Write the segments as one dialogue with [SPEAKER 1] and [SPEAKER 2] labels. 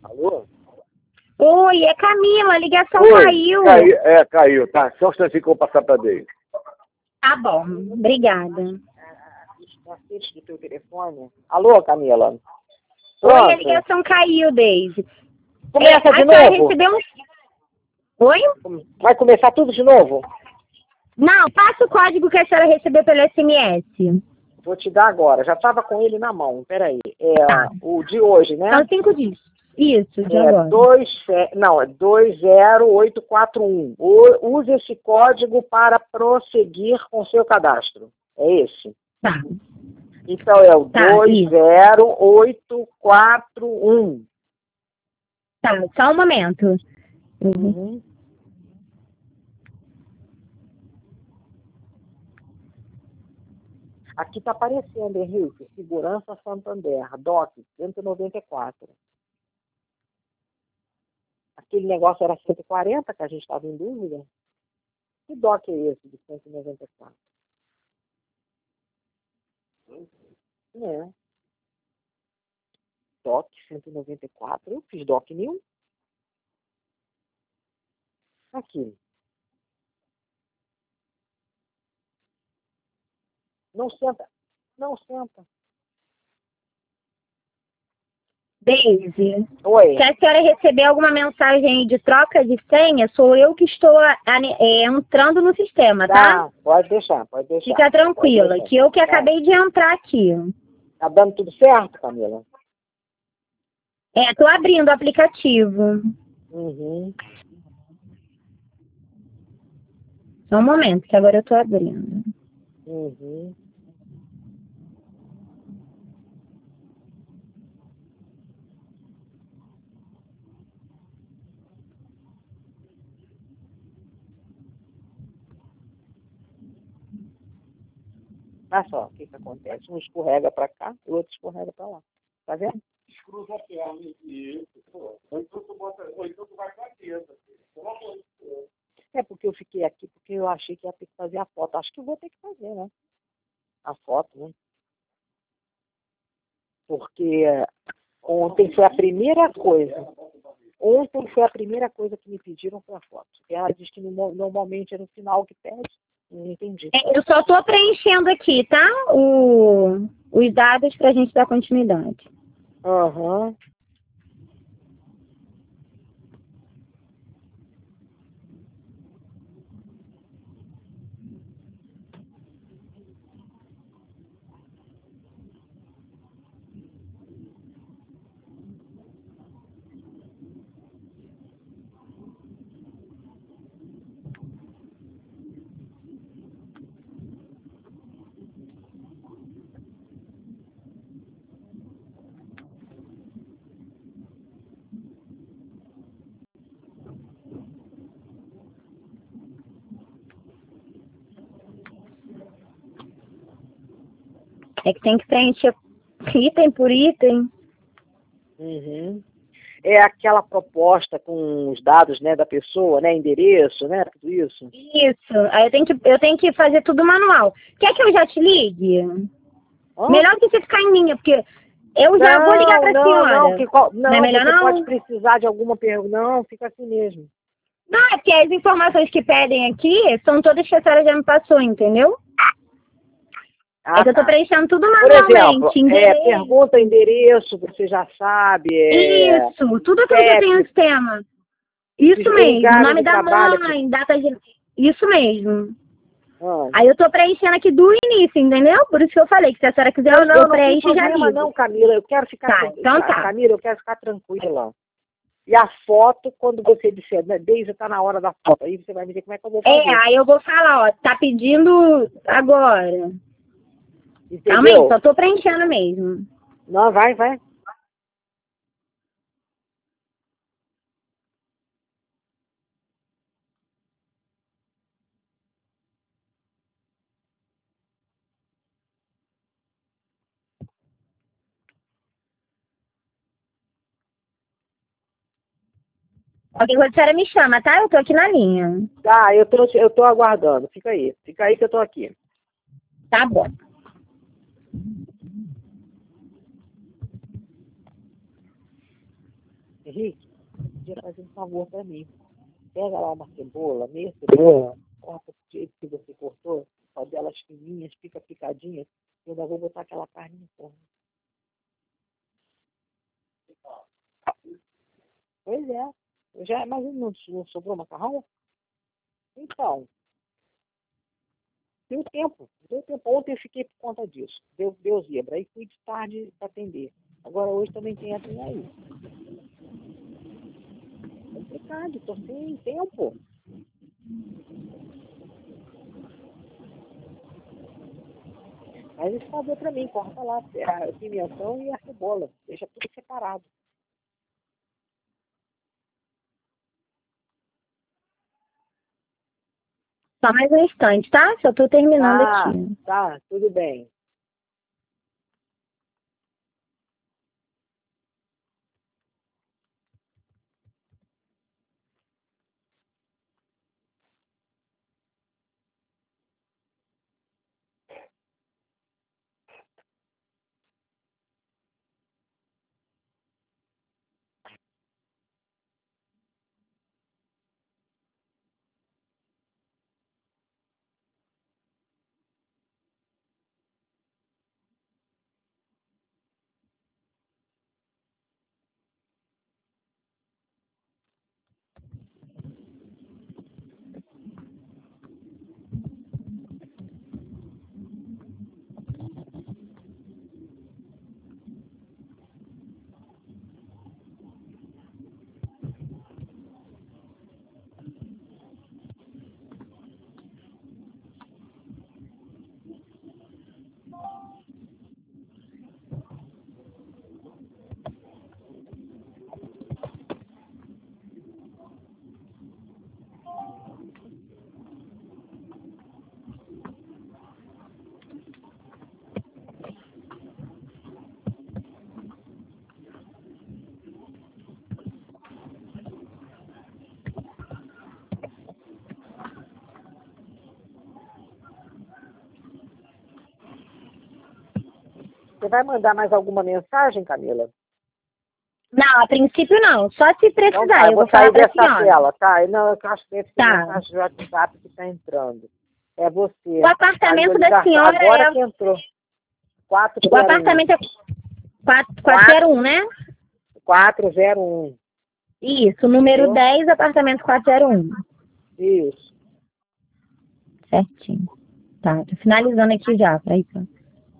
[SPEAKER 1] Alô?
[SPEAKER 2] Oi, é Camila, a ligação
[SPEAKER 1] Oi,
[SPEAKER 2] caiu.
[SPEAKER 1] caiu, tá. Só um instantinho que eu vou passar pra Deise.
[SPEAKER 2] Tá bom, obrigada.
[SPEAKER 1] Assiste do teu telefone. Alô, Camila?
[SPEAKER 2] Oi,
[SPEAKER 1] Pronto.
[SPEAKER 2] a ligação caiu, Deise.
[SPEAKER 1] Começa de
[SPEAKER 2] A senhora
[SPEAKER 1] novo?
[SPEAKER 2] recebeu um... Oi?
[SPEAKER 1] Vai começar tudo de novo?
[SPEAKER 2] Não, passa o código que a senhora recebeu pelo SMS.
[SPEAKER 1] Vou te dar agora. Já estava com ele na mão. Peraí.
[SPEAKER 2] Tá.
[SPEAKER 1] O de hoje, né?
[SPEAKER 2] São 5 dias. Isso, de
[SPEAKER 1] É
[SPEAKER 2] agora.
[SPEAKER 1] 20841. Use esse código para prosseguir com seu cadastro. É esse?
[SPEAKER 2] Tá.
[SPEAKER 1] Então é o
[SPEAKER 2] Tá,
[SPEAKER 1] 20841.
[SPEAKER 2] Tá, só um momento.
[SPEAKER 1] Uhum. Aqui está aparecendo, Henrique, Segurança Santander, DOC 194. Aquele negócio era 140, que a gente estava em dúvida. Que DOC é esse de 194? É. DOC 194, eu fiz DOC nenhum. Aqui. Não senta. Não senta.
[SPEAKER 2] Deise,
[SPEAKER 1] Oi.
[SPEAKER 2] se a senhora receber alguma mensagem de troca de senha, sou eu que estou entrando no sistema, tá?
[SPEAKER 1] Tá, pode deixar, pode deixar.
[SPEAKER 2] Fica tranquila,
[SPEAKER 1] Pode deixar.
[SPEAKER 2] que eu que
[SPEAKER 1] Tá.
[SPEAKER 2] acabei de entrar aqui.
[SPEAKER 1] Tá dando tudo certo, Camila?
[SPEAKER 2] Tô abrindo o aplicativo.
[SPEAKER 1] Uhum.
[SPEAKER 2] Só um momento, que agora eu tô abrindo.
[SPEAKER 1] Uhum. Olha só o que acontece. Um escorrega para cá e o outro escorrega para lá. Tá vendo?
[SPEAKER 3] Cruza a perna e ou então tu vai com a mesa.
[SPEAKER 1] É porque eu fiquei aqui, porque eu achei que ia ter que fazer a foto. Acho que eu vou ter que fazer, né? A foto, né? Porque ontem foi a primeira coisa. Ontem foi a primeira coisa que me pediram foi a foto. Ela diz que normalmente é no final que pede. Não entendi.
[SPEAKER 2] Eu só tô preenchendo aqui, tá? Os dados pra gente dar continuidade.
[SPEAKER 1] Aham.
[SPEAKER 2] É que tem que preencher item por item.
[SPEAKER 1] Uhum. É aquela proposta com os dados, né, da pessoa, né, endereço, né, tudo isso.
[SPEAKER 2] Isso. Aí eu tenho que fazer tudo manual. Quer que eu já te ligue?
[SPEAKER 1] Hã?
[SPEAKER 2] Melhor que você ficar em linha, porque eu já vou ligar pra senhora. Não é melhor
[SPEAKER 1] você
[SPEAKER 2] não?
[SPEAKER 1] pode precisar de alguma pergunta. Não, fica assim mesmo.
[SPEAKER 2] Não, é porque as informações que pedem aqui são todas que a senhora já me passou, entendeu? É que eu tô preenchendo tudo
[SPEAKER 1] Por exemplo,
[SPEAKER 2] manualmente. Endereço.
[SPEAKER 1] pergunta endereço, você já sabe.
[SPEAKER 2] Isso, tudo aquilo que eu tenho no sistema. Isso mesmo,
[SPEAKER 1] lugar
[SPEAKER 2] nome
[SPEAKER 1] onde
[SPEAKER 2] da
[SPEAKER 1] trabalha.
[SPEAKER 2] mãe, data de... Isso mesmo.
[SPEAKER 1] Ah.
[SPEAKER 2] Aí eu tô preenchendo aqui do início, entendeu? Por isso que eu falei que se a senhora quiser, eu preencho e já ligo.
[SPEAKER 1] Não, Camila, eu quero ficar
[SPEAKER 2] Tá, então tá.
[SPEAKER 1] Camila, eu quero ficar tranquila. E a foto, quando você disser, né, Deise, tá na hora da foto, aí você vai me dizer como é que eu vou fazer.
[SPEAKER 2] Aí eu vou falar, ó, tá pedindo agora.
[SPEAKER 1] Entendeu?
[SPEAKER 2] Calma aí, só tô preenchendo mesmo.
[SPEAKER 1] Não, vai.
[SPEAKER 2] Qualquer coisa a senhora me chama, tá? Eu tô aqui na linha.
[SPEAKER 1] Tá, eu tô aguardando. Fica aí que eu tô aqui.
[SPEAKER 2] Tá bom.
[SPEAKER 1] Henrique, podia fazer um favor para mim. Pega lá uma cebola, meia cebola, corta do jeito que você cortou, só delas fininhas, fica picadinha, eu ainda vou botar aquela carne no forno. Pois é. Mas não sobrou macarrão? Então, deu tempo. Deu tempo. Ontem eu fiquei por conta disso. Deu zebra. Aí fui de tarde para atender. Agora hoje também tem aí. Complicado, estou sem tempo. Mas esse favor para mim, corta lá a pimentão e a cebola. Deixa tudo separado.
[SPEAKER 2] Só mais um instante, tá? Só tô terminando aqui.
[SPEAKER 1] Tá, tudo bem. Você vai mandar mais alguma mensagem, Camila?
[SPEAKER 2] Não, a princípio não. Só se precisar.
[SPEAKER 1] Então, tá,
[SPEAKER 2] eu vou falar
[SPEAKER 1] sair
[SPEAKER 2] pra
[SPEAKER 1] dessa
[SPEAKER 2] senhora.
[SPEAKER 1] tela, tá? Não, eu acho que deve ser
[SPEAKER 2] Tá.
[SPEAKER 1] mensagem de WhatsApp que está entrando. É você.
[SPEAKER 2] O apartamento da senhora
[SPEAKER 1] agora
[SPEAKER 2] é...
[SPEAKER 1] que entrou.
[SPEAKER 2] O apartamento é 401, né?
[SPEAKER 1] 401.
[SPEAKER 2] Isso, número
[SPEAKER 1] Entendeu?
[SPEAKER 2] 10, apartamento 401.
[SPEAKER 1] Isso.
[SPEAKER 2] Certinho. Tá, tô finalizando aqui já, pra ir pra...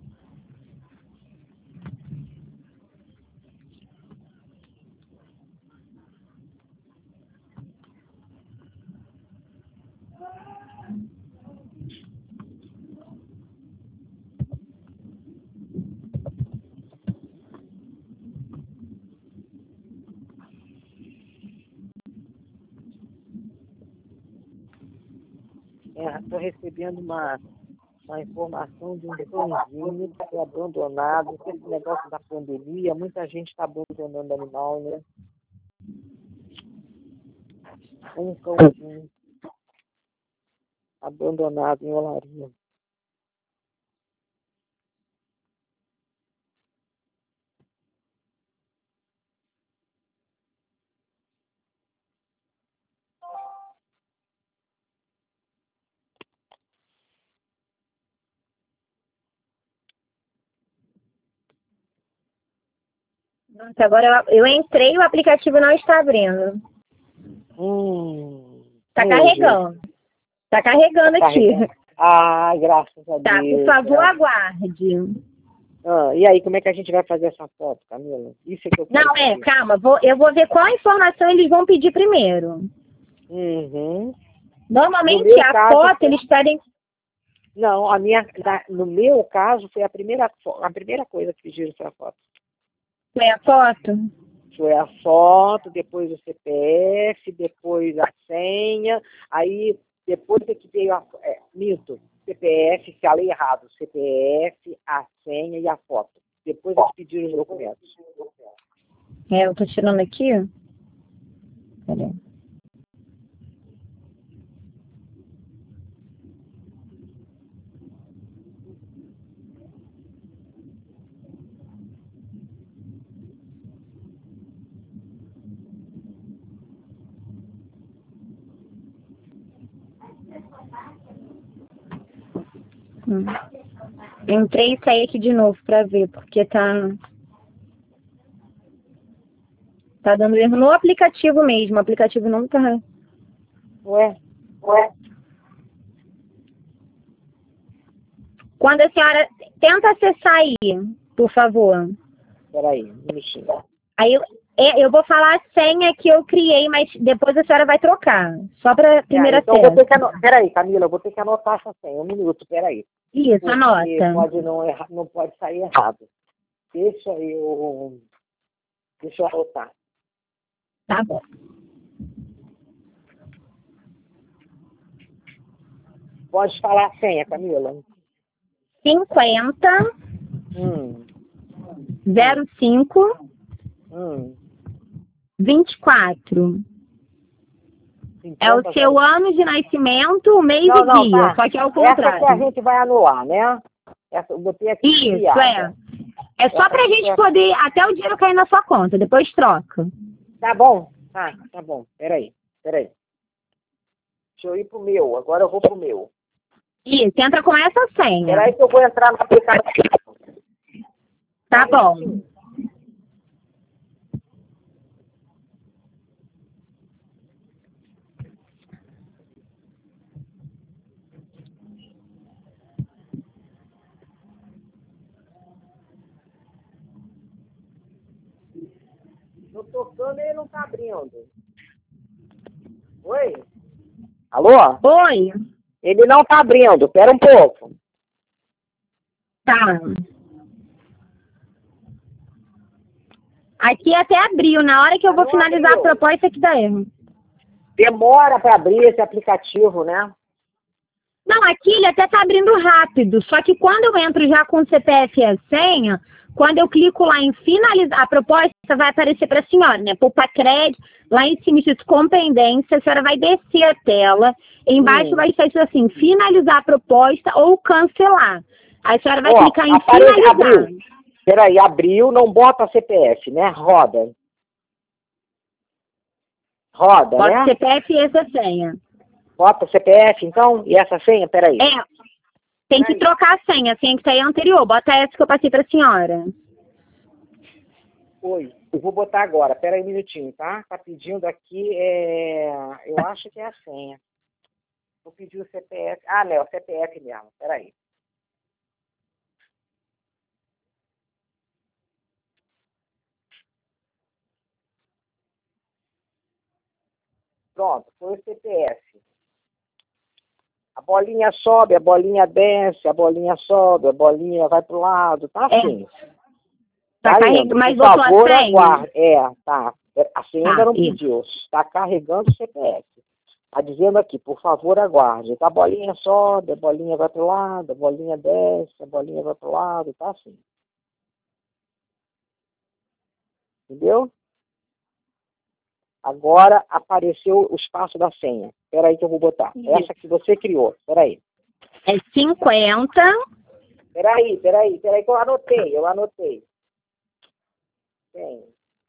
[SPEAKER 1] Estou recebendo uma informação de um cãozinho que foi abandonado. Com esse negócio da pandemia, muita gente está abandonando animal, né? Um cãozinho abandonado em Olaria.
[SPEAKER 2] Nossa, agora eu entrei e o aplicativo não está abrindo. Tá carregando. Tá carregando aqui.
[SPEAKER 1] Ah, graças a Deus.
[SPEAKER 2] Tá, por favor, aguarde.
[SPEAKER 1] E aí, como é que a gente vai fazer essa foto, Camila? Isso é que eu quero
[SPEAKER 2] Não,
[SPEAKER 1] saber.
[SPEAKER 2] calma. Eu vou ver qual informação eles vão pedir primeiro.
[SPEAKER 1] Uhum.
[SPEAKER 2] Normalmente a foto eles pedem...
[SPEAKER 1] Não, no meu caso foi a primeira coisa que pediram foi a foto.
[SPEAKER 2] Foi a foto?
[SPEAKER 1] Foi a foto, depois o CPF, depois a senha, aí depois é que veio mito, CPF, falei errado, CPF, a senha e a foto. Depois é que pediram os documentos.
[SPEAKER 2] Eu tô tirando aqui. Peraí. Entrei e saí aqui de novo pra ver, porque tá dando erro no aplicativo mesmo. O aplicativo não tá...
[SPEAKER 1] Ué?
[SPEAKER 2] Quando a senhora tenta acessar aí, por favor.
[SPEAKER 1] Peraí, um minutinho.
[SPEAKER 2] Aí eu vou falar a senha que eu criei, mas depois a senhora vai trocar. Só para primeira
[SPEAKER 1] então
[SPEAKER 2] acesso.
[SPEAKER 1] vou ter que peraí, Camila, eu vou ter que anotar essa senha. Um minuto, peraí.
[SPEAKER 2] Isso,
[SPEAKER 1] Porque
[SPEAKER 2] anota.
[SPEAKER 1] pode não pode sair errado. Deixa eu anotar.
[SPEAKER 2] Tá bom.
[SPEAKER 1] Pode falar a senha, Camila.
[SPEAKER 2] 50 05 24. É o seu ano de nascimento, o mês e dia,
[SPEAKER 1] tá.
[SPEAKER 2] só que é o contrário.
[SPEAKER 1] Essa que a gente vai anular, né? Essa, eu botei aqui.
[SPEAKER 2] Isso,
[SPEAKER 1] criada.
[SPEAKER 2] É só pra gente poder, até o dinheiro cair na sua conta, depois troca.
[SPEAKER 1] Tá bom, tá bom. Peraí. Deixa eu ir pro meu, agora eu vou pro meu.
[SPEAKER 2] Isso, entra com essa senha.
[SPEAKER 1] Peraí que eu vou entrar no aplicativo.
[SPEAKER 2] Tá bom.
[SPEAKER 1] Tô tocando e ele não tá abrindo. Oi? Alô?
[SPEAKER 2] Oi.
[SPEAKER 1] Ele não tá abrindo, pera um pouco.
[SPEAKER 2] Tá. Aqui até abriu, na hora que eu vou finalizar a proposta que dá erro.
[SPEAKER 1] Demora para abrir esse aplicativo, né?
[SPEAKER 2] Não, aqui ele até tá abrindo rápido, só que quando eu entro já com o CPF e a senha, quando eu clico lá em finalizar a proposta, vai aparecer para a senhora, né? Poupa crédito, lá em cima escrito com pendência, a senhora vai descer a tela, embaixo vai estar escrito assim, finalizar a proposta ou cancelar. Aí a senhora vai clicar em finalizar.
[SPEAKER 1] Abriu. Peraí, abriu, não bota CPF, né? Roda,
[SPEAKER 2] bota,
[SPEAKER 1] né?
[SPEAKER 2] CPF e essa senha.
[SPEAKER 1] Bota CPF, então, e essa senha, peraí.
[SPEAKER 2] Tem que trocar a senha que tá aí anterior. Bota essa que eu passei pra senhora.
[SPEAKER 1] Oi, eu vou botar agora, peraí um minutinho, tá? Tá pedindo aqui, eu acho que é a senha. Vou pedir o CPF, não, é o CPF mesmo, peraí. Pronto, foi o CPF. A bolinha sobe, a bolinha desce, a bolinha sobe, a bolinha vai pro lado, tá assim.
[SPEAKER 2] Tá carregando, mas
[SPEAKER 1] por
[SPEAKER 2] botou
[SPEAKER 1] favor,
[SPEAKER 2] a senha?
[SPEAKER 1] aguarde. Tá. A senha ainda não pediu. Está carregando o CPF. Tá dizendo aqui, por favor, aguarde. Tá, a bolinha sobe, a bolinha vai pro lado, a bolinha desce, a bolinha vai pro lado, tá assim. Entendeu? Agora apareceu o espaço da senha. Espera aí que eu vou botar. Essa que você criou. Espera aí.
[SPEAKER 2] É 50.
[SPEAKER 1] Espera aí que eu anotei. Tem.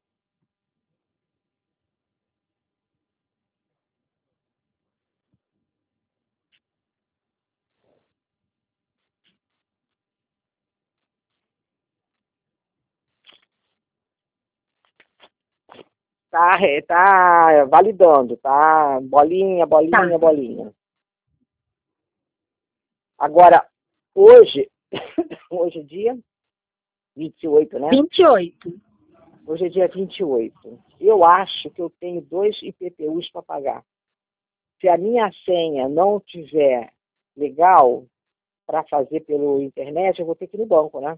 [SPEAKER 1] Tá validando, tá? Bolinha. Agora, hoje é dia 28, né?
[SPEAKER 2] 28.
[SPEAKER 1] Hoje é dia 28. Eu acho que eu tenho 2 IPTUs para pagar. Se a minha senha não tiver legal para fazer pela internet, eu vou ter que ir no banco, né?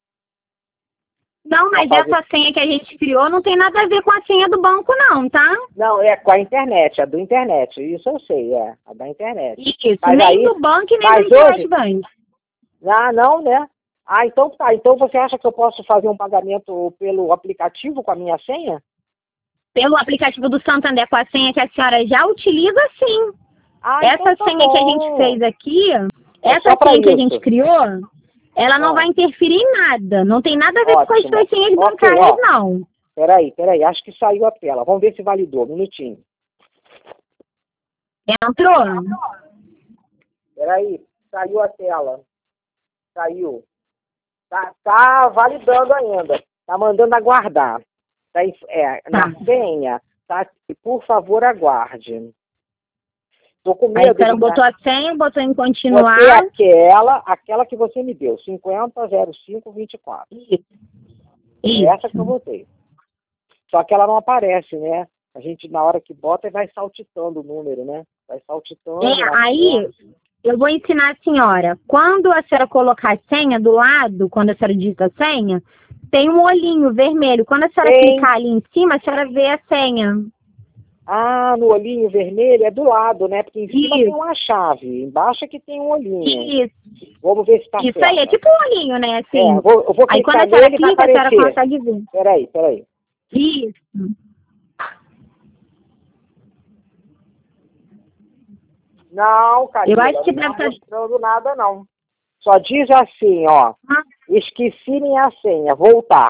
[SPEAKER 2] Não, mas essa senha que a gente criou não tem nada a ver com a senha do banco, não, tá?
[SPEAKER 1] Não, é com a internet, a do internet. Isso eu sei, a da internet.
[SPEAKER 2] Isso,
[SPEAKER 1] mas
[SPEAKER 2] nem
[SPEAKER 1] aí,
[SPEAKER 2] do banco e nem
[SPEAKER 1] mas
[SPEAKER 2] do
[SPEAKER 1] hoje,
[SPEAKER 2] Bank.
[SPEAKER 1] Não, né? Então tá. Então você acha que eu posso fazer um pagamento pelo aplicativo com a minha senha?
[SPEAKER 2] Pelo aplicativo do Santander com a senha que a senhora já utiliza, sim. Essa
[SPEAKER 1] então tá
[SPEAKER 2] senha
[SPEAKER 1] bom.
[SPEAKER 2] que a gente fez aqui,
[SPEAKER 1] só
[SPEAKER 2] essa senha que a
[SPEAKER 1] isso.
[SPEAKER 2] gente criou, ela não vai interferir em nada. Não tem nada a ver com as suas senhas bancárias, não.
[SPEAKER 1] Peraí. Acho que saiu a tela. Vamos ver se validou. Um minutinho.
[SPEAKER 2] Entrou?
[SPEAKER 1] Peraí. Saiu a tela. Saiu. Tá validando ainda. Tá mandando aguardar. Na senha, tá? Por favor, aguarde. Tô com medo.
[SPEAKER 2] Aí o cara botou a senha, botou em continuar.
[SPEAKER 1] Botei aquela que você me deu, 500524.
[SPEAKER 2] Isso.
[SPEAKER 1] Essa que eu botei. Só que ela não aparece, né? A gente, na hora que bota, vai saltitando o número, né? Vai saltitando.
[SPEAKER 2] Aí, eu vou ensinar a senhora. Quando a senhora colocar a senha do lado, quando a senhora digita a senha, tem um olhinho vermelho. Quando a senhora clicar ali em cima, a senhora vê a senha.
[SPEAKER 1] Ah, no olhinho vermelho é do lado, né? Porque em cima tem uma chave, embaixo é que tem um olhinho.
[SPEAKER 2] Isso.
[SPEAKER 1] Vamos ver se tá certo.
[SPEAKER 2] Isso aí, é tipo um olhinho, né? Assim.
[SPEAKER 1] Eu vou
[SPEAKER 2] aí quando
[SPEAKER 1] clicar
[SPEAKER 2] a senhora
[SPEAKER 1] nele,
[SPEAKER 2] clica, a senhora consegue ver.
[SPEAKER 1] Peraí.
[SPEAKER 2] Isso.
[SPEAKER 1] Não, Camila,
[SPEAKER 2] Eu acho que
[SPEAKER 1] não
[SPEAKER 2] deve
[SPEAKER 1] tá mostrando nada, não. Só diz assim, ó. Esqueci minha senha, voltar.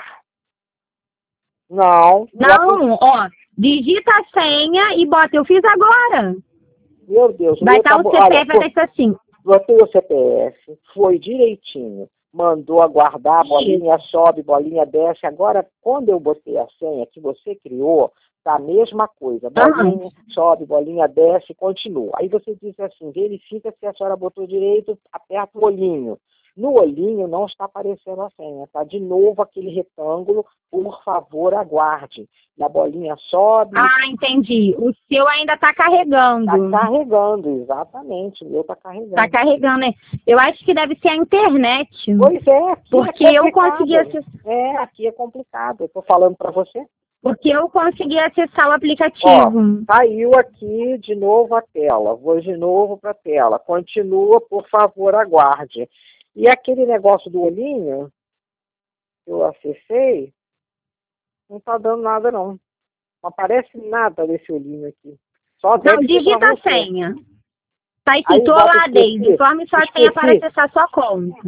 [SPEAKER 1] Não.
[SPEAKER 2] Não, ó. Digita a senha e bota. Eu fiz agora.
[SPEAKER 1] Meu Deus.
[SPEAKER 2] Vai estar o CPF, vai estar assim.
[SPEAKER 1] Botei o CPF, foi direitinho. Mandou aguardar, bolinha sobe, bolinha desce. Agora, quando eu botei a senha que você criou, tá a mesma coisa. Bolinha sobe, bolinha desce, continua. Aí você diz assim, verifica se a senhora botou direito, aperta o olhinho. No olhinho não está aparecendo a senha, tá? De novo aquele retângulo, por favor, aguarde. Na bolinha sobe.
[SPEAKER 2] Ah, entendi. O seu ainda está carregando.
[SPEAKER 1] Está carregando, exatamente. O meu está carregando.
[SPEAKER 2] Está carregando, né? Eu acho que deve ser a internet.
[SPEAKER 1] Pois é.
[SPEAKER 2] Porque eu consegui acessar.
[SPEAKER 1] Aqui é complicado. Eu estou falando para você.
[SPEAKER 2] Porque eu consegui acessar o aplicativo.
[SPEAKER 1] Saiu aqui de novo a tela. Vou de novo para a tela. Continua, por favor, aguarde. E aquele negócio do olhinho que eu acessei, não está dando nada, não. Não aparece nada desse olhinho aqui. Só
[SPEAKER 2] não, digita a senha. Está escrito olá, Deise. Informe sua senha para acessar sua conta.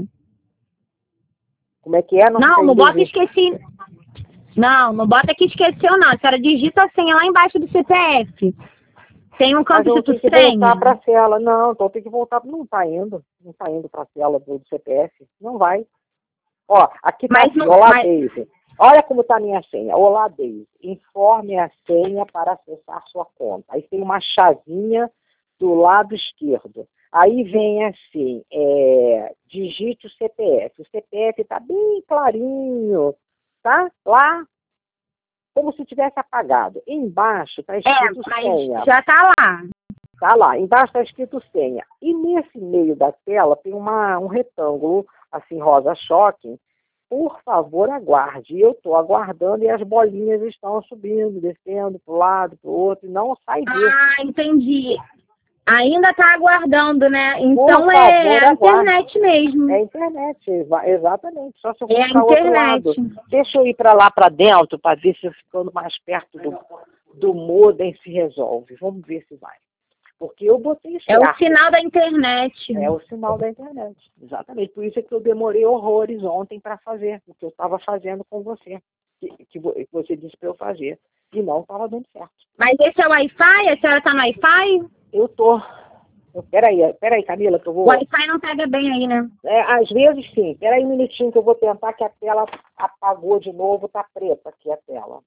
[SPEAKER 1] Como é que é?
[SPEAKER 2] Não bota esqueci. Não bota que esqueceu, não. A senhora digita a senha lá embaixo do CPF. Tem um campo escrito senha.
[SPEAKER 1] Tem que voltar para a cela. Não, então tem que voltar. Não está indo. Não está indo para a cela do CPF. Não vai. Ó, aqui está assim, olá, Deise. Olha como está a minha senha. Olá, Deise. Informe a senha para acessar sua conta. Aí tem uma chavinha do lado esquerdo. Aí vem assim, digite o CPF. O CPF está bem clarinho, tá? Lá, como se tivesse apagado. Embaixo está escrito senha.
[SPEAKER 2] Já está lá.
[SPEAKER 1] Está lá. Embaixo está escrito senha. E nesse meio da tela tem um retângulo, assim, rosa choque. Por favor, aguarde. Eu estou aguardando e as bolinhas estão subindo, descendo para um lado, para o outro, e não sai disso.
[SPEAKER 2] Ah, entendi. Ainda está aguardando, né? Então é a internet mesmo.
[SPEAKER 1] É a internet, exatamente. Só se eu for para o outro lado. Deixa eu ir para lá para dentro para ver se eu ficando mais perto do modem se resolve. Vamos ver se vai. Porque eu botei certo.
[SPEAKER 2] É o sinal da internet.
[SPEAKER 1] É o sinal da internet, exatamente. Por isso é que eu demorei horrores ontem para fazer o que eu estava fazendo com você, que você disse para eu fazer, e não estava dando certo.
[SPEAKER 2] Mas esse é o Wi-Fi? A senhora está no Wi-Fi?
[SPEAKER 1] Eu tô. Peraí, Camila, que eu vou...
[SPEAKER 2] O Wi-Fi não pega bem aí, né?
[SPEAKER 1] Às vezes sim. Peraí um minutinho que eu vou tentar, que a tela apagou de novo, tá preta aqui a tela.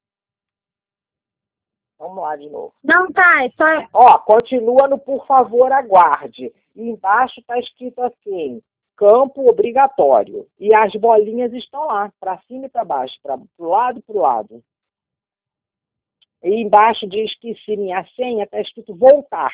[SPEAKER 1] Vamos lá de novo.
[SPEAKER 2] Não, tá, é só...
[SPEAKER 1] Ó, continua no por favor, aguarde. E embaixo tá escrito assim, campo obrigatório. E as bolinhas estão lá, para cima e para baixo, para o lado e para o lado. E embaixo de esqueci minha senha, tá escrito voltar.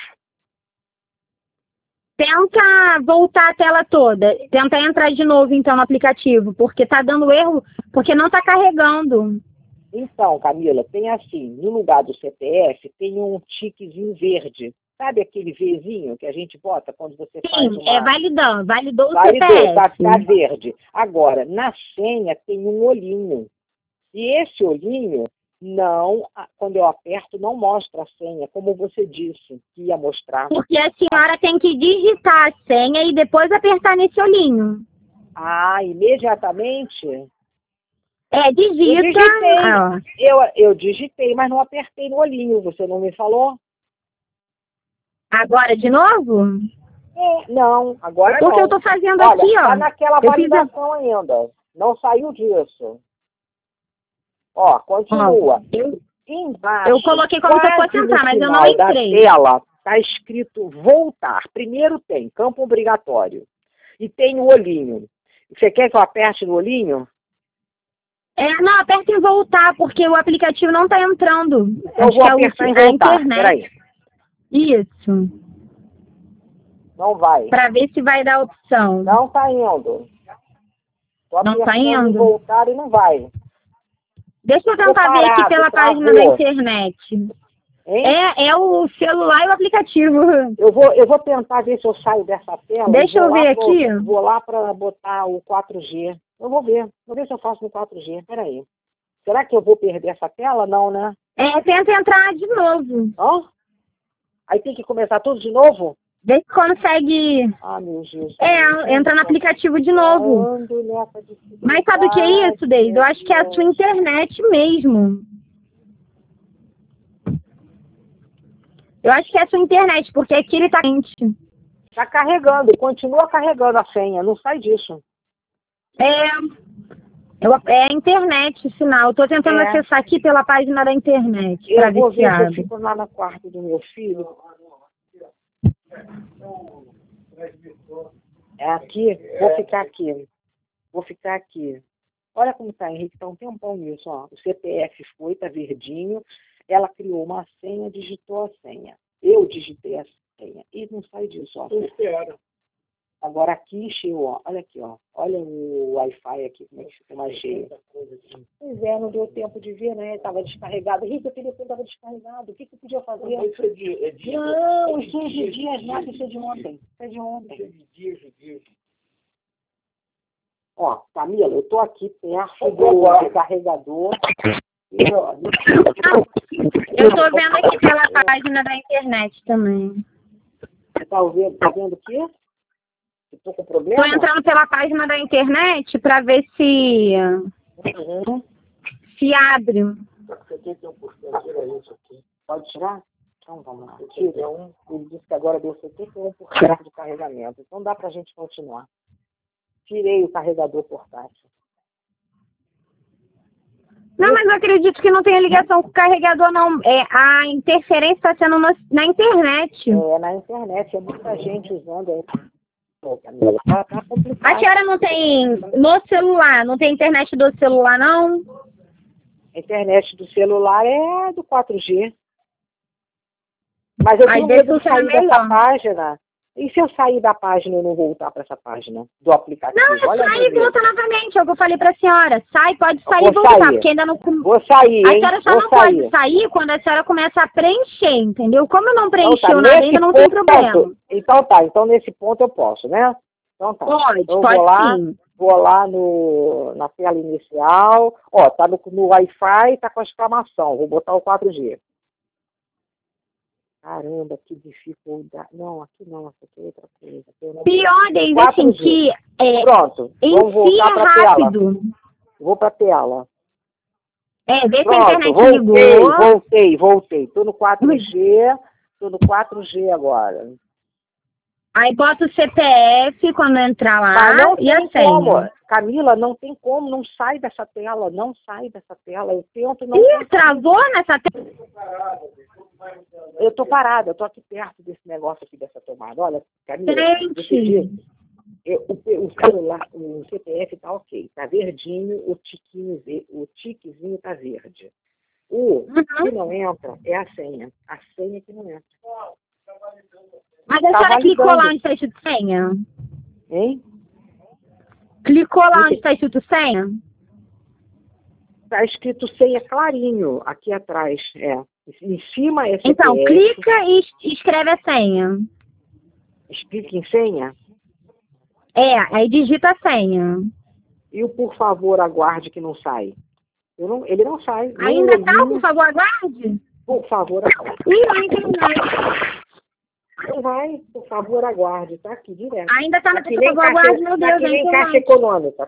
[SPEAKER 2] Tenta voltar a tela toda. Tenta entrar de novo, então, no aplicativo, porque tá dando erro, porque não tá carregando.
[SPEAKER 1] Então, Camila, tem assim, no lugar do CPF, tem um tiquezinho verde. Sabe aquele Vzinho que a gente bota quando você faz uma...
[SPEAKER 2] Sim, validou o CPF.
[SPEAKER 1] Tá verde. Agora, na senha tem um olhinho. E esse olhinho, quando eu aperto, não mostra a senha, como você disse que ia mostrar.
[SPEAKER 2] Porque a senhora tem que digitar a senha e depois apertar nesse olhinho.
[SPEAKER 1] Ah, imediatamente?
[SPEAKER 2] Digita.
[SPEAKER 1] Eu digitei, mas não apertei no olhinho. Você não me falou?
[SPEAKER 2] Agora de novo?
[SPEAKER 1] Não, agora não.
[SPEAKER 2] Porque eu tô fazendo
[SPEAKER 1] Olha,
[SPEAKER 2] aqui, ó.
[SPEAKER 1] tá naquela
[SPEAKER 2] Eu fiz
[SPEAKER 1] validação ainda. Não saiu disso. Ó, continua. Embaixo,
[SPEAKER 2] eu coloquei como se eu fosse
[SPEAKER 1] quase
[SPEAKER 2] entrar,
[SPEAKER 1] no
[SPEAKER 2] mas eu
[SPEAKER 1] final
[SPEAKER 2] não entrei.
[SPEAKER 1] da tela, tá escrito voltar. Primeiro tem campo obrigatório. E tem o olhinho. Você quer que eu aperte no olhinho?
[SPEAKER 2] Não, aperta em voltar, porque o aplicativo não tá entrando.
[SPEAKER 1] Então eu vou apertar em voltar. Peraí.
[SPEAKER 2] Isso.
[SPEAKER 1] Não vai.
[SPEAKER 2] Pra ver se vai dar opção.
[SPEAKER 1] Não tá indo. Tô
[SPEAKER 2] Não tá
[SPEAKER 1] apertando em
[SPEAKER 2] indo?
[SPEAKER 1] voltar e não vai.
[SPEAKER 2] Deixa eu tentar ver aqui pela página da internet.
[SPEAKER 1] Hein?
[SPEAKER 2] É o celular e o aplicativo.
[SPEAKER 1] Eu vou tentar ver se eu saio dessa tela.
[SPEAKER 2] Deixa eu ver aqui.
[SPEAKER 1] Vou lá para botar o 4G. Eu vou ver. Vou ver se eu faço no 4G. Peraí. Será que eu vou perder essa tela? Não, né?
[SPEAKER 2] Tenta entrar de novo.
[SPEAKER 1] Hã? Aí tem que começar tudo de novo?
[SPEAKER 2] Vê se consegue.
[SPEAKER 1] Ah, meu Jesus.
[SPEAKER 2] Entra no aplicativo de novo. Mas sabe o que é isso, Deise? Eu acho que é a sua internet mesmo. Eu acho que é a sua internet, porque aqui ele tá quente.
[SPEAKER 1] Tá carregando, continua carregando a senha, não sai disso.
[SPEAKER 2] É a internet o sinal. Eu tô tentando acessar aqui pela página da internet.
[SPEAKER 1] Eu vou ver se eu fico lá no quarto do meu filho. É aqui? Vou ficar aqui. Vou ficar aqui. Olha como tá, Henrique, tá um tempão nisso, ó. O CPF foi, tá verdinho. Ela criou uma senha, digitou a senha. Eu digitei a senha. E não sai disso, ó. Agora aqui encheu, ó. Olha aqui, ó. Olha o Wi-Fi aqui, como é que fica mais cheio. Pois é, não deu tempo de ver, né? Estava descarregado. Henrique, o telefone estava descarregado. O que eu podia fazer? Não, isso é de dias, nada, isso é de ontem. Isso é de ontem. Ó, Camila, eu tô aqui perto do carregador.
[SPEAKER 2] Eu tô vendo aqui pela página da internet também.
[SPEAKER 1] Você tá vendo o quê? Eu tô com problema?
[SPEAKER 2] Tô entrando pela página da internet pra ver se abre.
[SPEAKER 1] 71% isso aqui. Pode tirar? Então vamos lá. Tira. Ele disse que agora deu 71% de carregamento. Então dá pra gente continuar. Tirei o carregador portátil.
[SPEAKER 2] Não, mas eu acredito que não tem ligação com o carregador, não. A interferência está sendo na internet.
[SPEAKER 1] Na internet. É muita gente usando aí. Tá complicado.
[SPEAKER 2] A senhora não tem no celular? Não tem internet do celular, não?
[SPEAKER 1] A internet do celular é do 4G. Mas eu tenho medo de sair dessa página. E se eu sair da página e não voltar para essa página do aplicativo?
[SPEAKER 2] Não, sai e volta novamente. É o que eu falei para a senhora. Sai, pode sair e voltar, porque ainda não...
[SPEAKER 1] Vou sair,
[SPEAKER 2] hein? A senhora só não pode sair quando a senhora começa a preencher, entendeu? Como eu não preencheu nada ainda, não tem problema.
[SPEAKER 1] Então tá, então nesse ponto eu posso, né? Então tá.
[SPEAKER 2] Pode,
[SPEAKER 1] então,
[SPEAKER 2] pode sim.
[SPEAKER 1] Vou lá na tela inicial. Ó, tá no Wi-Fi, tá com a exclamação. Vou botar o 4G. Caramba, que dificuldade. Não, aqui não, aqui é outra coisa.
[SPEAKER 2] Pior, Deise, assim, que
[SPEAKER 1] pronto, vamos voltar para a tela. Vou para a tela.
[SPEAKER 2] Vê se a internet
[SPEAKER 1] ligou. Voltei. Tô no 4G
[SPEAKER 2] agora. Aí bota o CPF quando entrar lá e a senha.
[SPEAKER 1] Camila, não tem como, não sai dessa tela, Eu tento, não.
[SPEAKER 2] Ih, travou nessa tela?
[SPEAKER 1] Eu tô parada, eu tô aqui perto desse negócio aqui, dessa tomada. Olha, Camila, o celular, o CPF tá ok, tá verdinho, o tiquezinho tá verde. O que não entra é a senha que não entra.
[SPEAKER 2] Mas a senhora clicou lá onde está escrito senha?
[SPEAKER 1] Hein?
[SPEAKER 2] Clicou lá onde está escrito senha?
[SPEAKER 1] Está escrito senha clarinho, aqui atrás, Em cima é CPF.
[SPEAKER 2] Então, clica e escreve a senha.
[SPEAKER 1] Clica em senha?
[SPEAKER 2] Aí digita a senha.
[SPEAKER 1] E o por favor aguarde que não sai? Ele não sai.
[SPEAKER 2] Ainda está por favor aguarde?
[SPEAKER 1] Por favor aguarde. Não vai, por favor, aguarde, tá aqui direto.
[SPEAKER 2] Ainda tá no por favor, aguarde, meu Deus.
[SPEAKER 1] Tá que nem Caixa Econômica,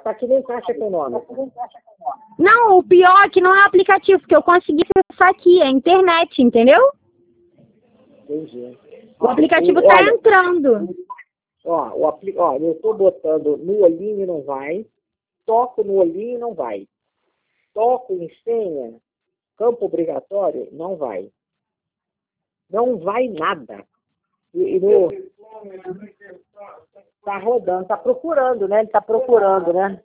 [SPEAKER 2] Não, o pior é que não é o aplicativo, porque eu consegui acessar aqui, é a internet, entendeu?
[SPEAKER 1] Entendi.
[SPEAKER 2] O aplicativo tá entrando.
[SPEAKER 1] Ó, ó, eu estou botando no olhinho e não vai. Toco no olhinho e não vai. Toco em senha, campo obrigatório, não vai. Não vai nada. E tá rodando, tá procurando, né? Ele tá procurando, né?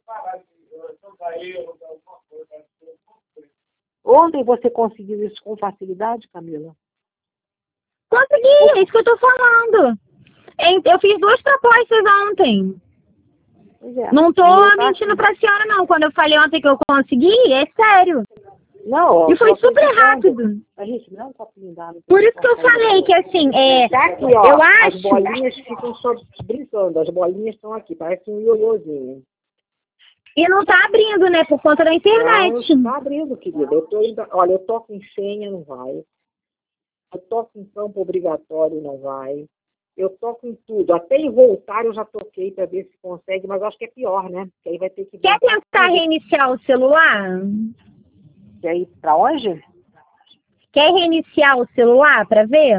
[SPEAKER 1] Ontem você conseguiu isso com facilidade, Camila?
[SPEAKER 2] Consegui, é isso que eu tô falando. Eu fiz 2 propostas ontem.
[SPEAKER 1] Pois é.
[SPEAKER 2] Não tô
[SPEAKER 1] Tá
[SPEAKER 2] mentindo
[SPEAKER 1] aqui.
[SPEAKER 2] pra senhora, não. Quando eu falei ontem que eu consegui, é sério.
[SPEAKER 1] Não,
[SPEAKER 2] E foi
[SPEAKER 1] só tô
[SPEAKER 2] super
[SPEAKER 1] dizendo.
[SPEAKER 2] rápido.
[SPEAKER 1] A gente não tá blindado.
[SPEAKER 2] Por isso que eu falei que, assim,
[SPEAKER 1] Tá aqui, ó.
[SPEAKER 2] eu
[SPEAKER 1] As
[SPEAKER 2] acho...
[SPEAKER 1] bolinhas ficam só brincando. As bolinhas estão aqui. Parece um ioiôzinho.
[SPEAKER 2] E não tá abrindo, né? Por conta da internet.
[SPEAKER 1] Não, tá abrindo, querida. Eu tô indo... Olha, eu toco em senha, não vai. Eu toco em campo obrigatório, não vai. Eu toco em tudo. Até em voltar eu já toquei para ver se consegue, mas acho que é pior, né? Porque aí vai ter que...
[SPEAKER 2] Quer tentar reiniciar o celular?
[SPEAKER 1] Quer ir para onde?
[SPEAKER 2] Quer reiniciar o celular pra ver?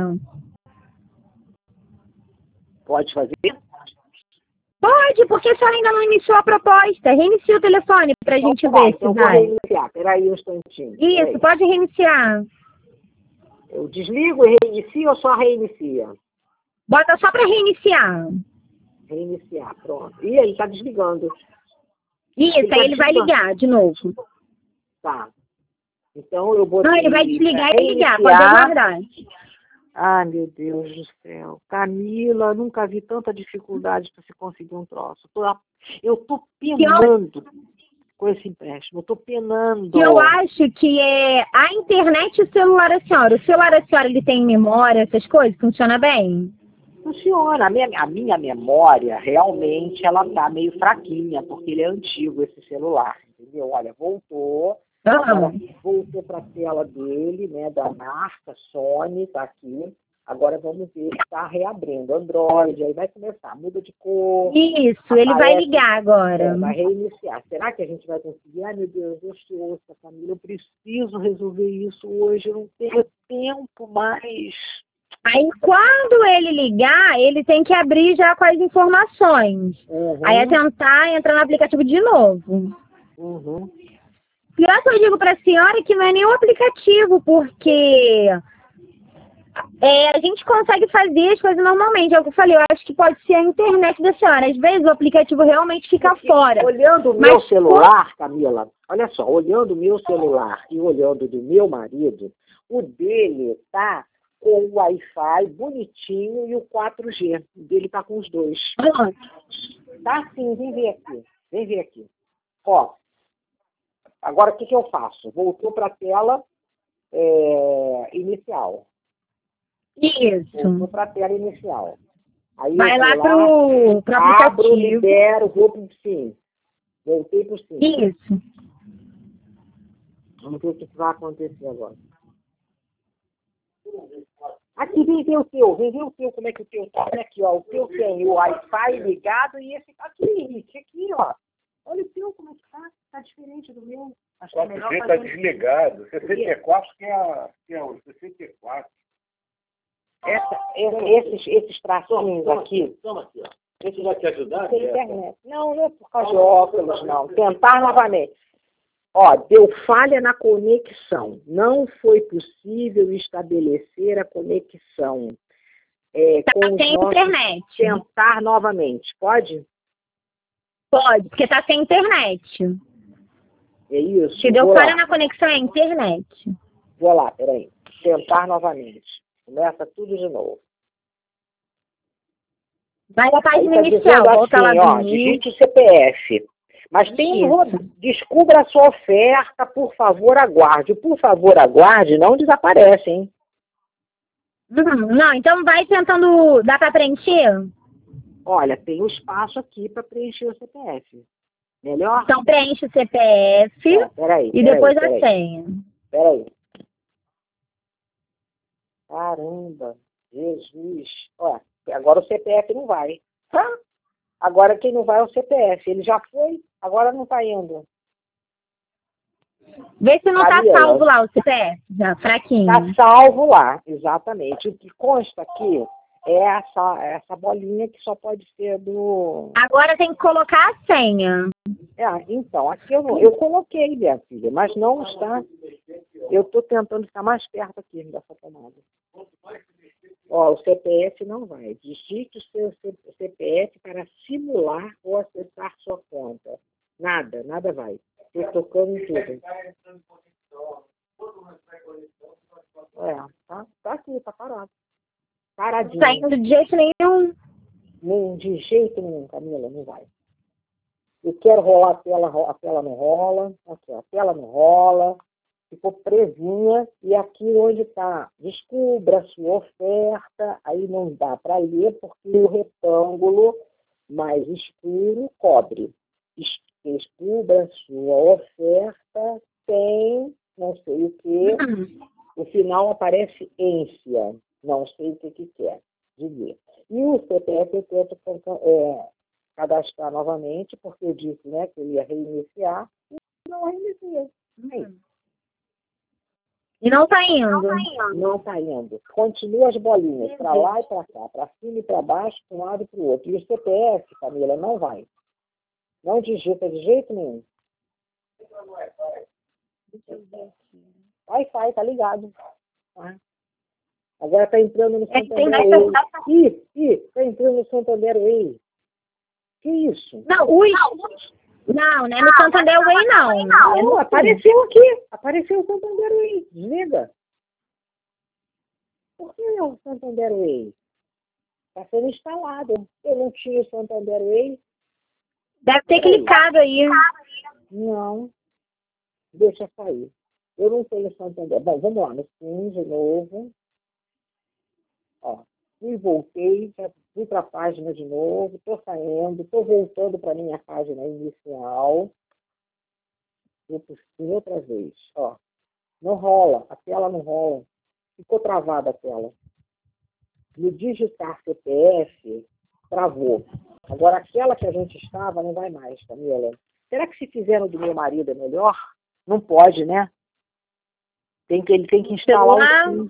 [SPEAKER 1] Pode fazer?
[SPEAKER 2] Pode, porque a senhora ainda não iniciou a proposta. Reinicia o telefone pra gente
[SPEAKER 1] Tá,
[SPEAKER 2] ver
[SPEAKER 1] então
[SPEAKER 2] se
[SPEAKER 1] vou
[SPEAKER 2] vai.
[SPEAKER 1] reiniciar. Peraí um instantinho.
[SPEAKER 2] Isso,
[SPEAKER 1] Peraí.
[SPEAKER 2] pode reiniciar.
[SPEAKER 1] Eu desligo e reinicio ou só reinicia?
[SPEAKER 2] Bota só pra reiniciar.
[SPEAKER 1] Reiniciar, pronto. E aí, tá desligando.
[SPEAKER 2] Isso, aí ele vai ligar de novo.
[SPEAKER 1] Tá. Então eu botei...
[SPEAKER 2] Não, ele vai desligar e ligar, pode
[SPEAKER 1] reiniciar.
[SPEAKER 2] aguardar.
[SPEAKER 1] Ai, meu Deus do céu. Camila, nunca vi tanta dificuldade para se conseguir um troço. Eu tô penando com esse empréstimo. Eu tô penando.
[SPEAKER 2] Que eu acho que é a internet e o celular da senhora. O celular da senhora, ele tem memória, essas coisas? Funciona bem?
[SPEAKER 1] Funciona. A minha memória, realmente, ela tá meio fraquinha, porque ele é antigo, esse celular. Entendeu? Olha, voltou. Agora voltou para a tela dele, né, da marca Sony, tá aqui. Agora vamos ver se está reabrindo. Android, aí vai começar, muda de cor.
[SPEAKER 2] Isso,
[SPEAKER 1] aparece,
[SPEAKER 2] ele vai ligar agora.
[SPEAKER 1] Vai reiniciar. Será que a gente vai conseguir? Ai, meu Deus, Deus te ouça, Camila. Eu preciso resolver isso hoje. Eu não tenho tempo mais.
[SPEAKER 2] Aí, quando ele ligar, ele tem que abrir já com as informações.
[SPEAKER 1] Uhum.
[SPEAKER 2] Aí é tentar entrar no aplicativo de novo.
[SPEAKER 1] Uhum.
[SPEAKER 2] Pior que eu digo pra senhora que não é nem o aplicativo, porque a gente consegue fazer as coisas normalmente. É o que eu falei, eu acho que pode ser a internet da senhora. Às vezes o aplicativo realmente fica fora.
[SPEAKER 1] Olhando o meu celular, Camila, olha só, olhando o meu celular e olhando do meu marido, o dele tá com o Wi-Fi bonitinho e o 4G. O dele tá com os dois. Tá sim, vem ver aqui. Vem ver aqui. Ó, agora o que eu faço? Voltou para a tela inicial.
[SPEAKER 2] Isso.
[SPEAKER 1] Voltou para a tela inicial. Aí
[SPEAKER 2] vai lá pro aplicativo.
[SPEAKER 1] Abro, libero, vou pro sim. Voltei pro sim.
[SPEAKER 2] Isso.
[SPEAKER 1] Vamos ver o que vai acontecer agora. Aqui, vem ver o teu, como é que o teu tá. Olha aqui, ó, o teu tem o Wi-Fi ligado e esse aqui, ó. Olha o teu, como é que tá? Tá diferente do meu. Acho que é melhor
[SPEAKER 3] Você
[SPEAKER 1] fazer
[SPEAKER 3] está desligado. 64 que é o 64.
[SPEAKER 1] Esses tracinhos aqui.
[SPEAKER 3] Toma aqui, ó. Esse vai te ajudar?
[SPEAKER 1] Tem internet. Não é por causa de óculos, não. Tentar novamente. Ó, deu falha na conexão. Não foi possível estabelecer a conexão.
[SPEAKER 2] Tá sem internet.
[SPEAKER 1] Tentar novamente. Pode?
[SPEAKER 2] Pode, porque tá sem internet.
[SPEAKER 1] É isso.
[SPEAKER 2] Se deu falha na conexão, é a internet.
[SPEAKER 1] Vou lá, peraí. Tentar novamente. Começa tudo de novo.
[SPEAKER 2] Vai na página
[SPEAKER 1] Tá
[SPEAKER 2] inicial, volta
[SPEAKER 1] assim,
[SPEAKER 2] lá
[SPEAKER 1] ó,
[SPEAKER 2] do
[SPEAKER 1] digite o CPF. Mas tem descubra a sua oferta, por favor, aguarde. O por favor, aguarde não desaparece, hein?
[SPEAKER 2] Não, então vai tentando. Dá pra preencher?
[SPEAKER 1] Olha, tem um espaço aqui para preencher o CPF. Melhor?
[SPEAKER 2] Então preenche o CPF e depois a senha.
[SPEAKER 1] Peraí. Caramba, Jesus. Ó, agora o CPF não vai. Agora quem não vai é o CPF. Ele já foi, agora não está indo.
[SPEAKER 2] Vê se não está salvo lá o CPF, já, fraquinho.
[SPEAKER 1] Está salvo lá, exatamente. O que consta aqui é essa bolinha que só pode ser do...
[SPEAKER 2] Agora tem que colocar a senha.
[SPEAKER 1] Então, aqui eu coloquei, minha filha, mas não está... Eu estou tentando ficar mais perto aqui dessa tomada. Ó, o CPF não vai. Digite o seu CPF para simular ou acessar sua conta. Nada vai. Estou tocando em tudo. Tá aqui, tá parado. Paradinho.
[SPEAKER 2] Tá indo de jeito nenhum.
[SPEAKER 1] De jeito nenhum, Camila, não vai. Eu quero rolar a tela não rola. Aqui, ó, a tela não rola. Ficou presinha. E aqui onde está, descubra a sua oferta. Aí não dá para ler porque o retângulo mais escuro cobre. Descubra a sua oferta. Tem, não sei o que. O final aparece ência. Não sei o que quer dizer. E o CPF eu tento cadastrar novamente, porque eu disse, né, que eu ia reiniciar, e não reiniciei.
[SPEAKER 2] E não tá indo.
[SPEAKER 1] Não tá indo. Continua as bolinhas, para lá e para cá, para cima e para baixo, para um lado e para o outro. E o CPF, Camila, não vai. Não digita de jeito nenhum. Wi-Fi, tá ligado. Tá? Agora está entrando no Santander Way. Está entrando no Santander Way. Que isso?
[SPEAKER 2] Não, não é no Santander Way, não.
[SPEAKER 1] Apareceu aqui. Apareceu o Santander Way. Desliga. Por que é o Santander Way? Está sendo instalado. Eu não tinha o Santander Way.
[SPEAKER 2] Deve ter clicado aí.
[SPEAKER 1] Não. Deixa sair. Eu não tenho Santander. Bom, vamos lá. No fim, de novo. Ó, voltei, fui para a página de novo, estou saindo, estou voltando para a minha página inicial. Vou por cima outra vez. Ó, não rola, a tela não rola. Ficou travada a tela. No digitar CPF, travou. Agora, aquela que a gente estava não vai mais, Camila. Será que se fizeram do meu marido é melhor? Não pode, né? Ele tem que instalar um...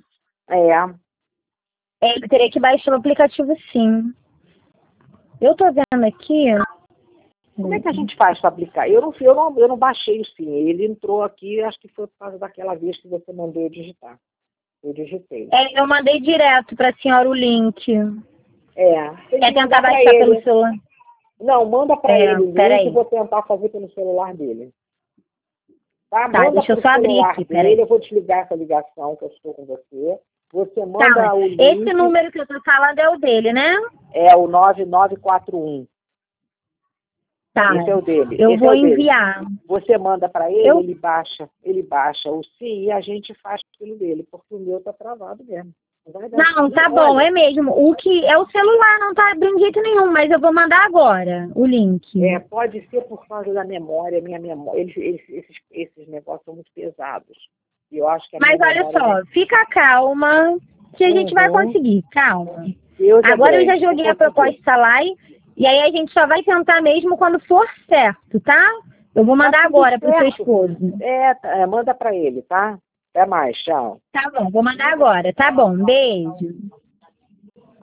[SPEAKER 2] Ele teria que baixar o aplicativo, sim. Eu tô vendo aqui...
[SPEAKER 1] Como é que a gente faz para aplicar? Eu não baixei o sim. Ele entrou aqui, acho que foi por causa daquela vez que você mandou eu digitar. Eu digitei.
[SPEAKER 2] Eu mandei direto para a senhora o link. Quer tentar baixar pelo celular?
[SPEAKER 1] Não, manda para ele o link e vou tentar fazer pelo celular dele. Tá,
[SPEAKER 2] deixa eu só abrir aqui, peraí.
[SPEAKER 1] Eu vou desligar essa ligação que eu estou com você. Você manda o link.
[SPEAKER 2] Esse número que eu tô falando é o dele, né?
[SPEAKER 1] É o 9941.
[SPEAKER 2] Tá.
[SPEAKER 1] Esse é o dele.
[SPEAKER 2] Eu vou enviar.
[SPEAKER 1] Você manda para ele, ele baixa o sim e a gente faz aquilo dele, porque o meu tá travado mesmo.
[SPEAKER 2] Não, tá bom, é mesmo. O que é o celular, não tá abrindo de jeito nenhum, mas eu vou mandar agora o link.
[SPEAKER 1] Pode ser por causa da memória, minha memória. Esses negócios são muito pesados. E eu acho que
[SPEAKER 2] mas olha só, fica calma, que a gente vai conseguir, calma. Agora eu já joguei a proposta lá e aí a gente só vai tentar mesmo quando for certo, tá? Eu vou mandar agora pro seu esposo.
[SPEAKER 1] Manda para ele, tá? Até mais, tchau.
[SPEAKER 2] Tá bom, vou mandar agora. Tá bom, beijo.